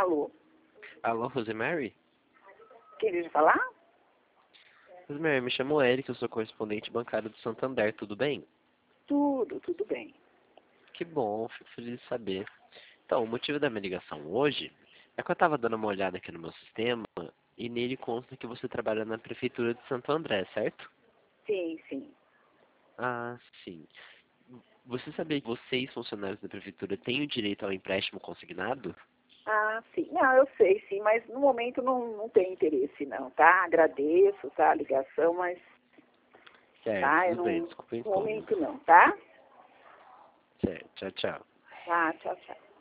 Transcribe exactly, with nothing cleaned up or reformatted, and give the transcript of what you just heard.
Alô? Alô, Rosemary? Quem deseja falar? Rosemary, me chamo Eric, eu sou correspondente bancário do Santander, tudo bem? Tudo, tudo bem. Que bom, fico feliz de saber. Então, o motivo da minha ligação hoje é que eu estava dando uma olhada aqui no meu sistema e nele consta que você trabalha na Prefeitura de Santo André, certo? Sim, sim. Ah, sim. Você sabia que vocês, funcionários da Prefeitura, têm o direito ao empréstimo consignado? Ah, sim. Não, eu sei, sim, mas no momento não, não tem interesse, não, tá? Agradeço, tá, a ligação, mas, Certo, tá, eu tudo não, bem, desculpa o no incômodo. momento não, tá? Certo, tchau, tchau. Tá, tchau, tchau.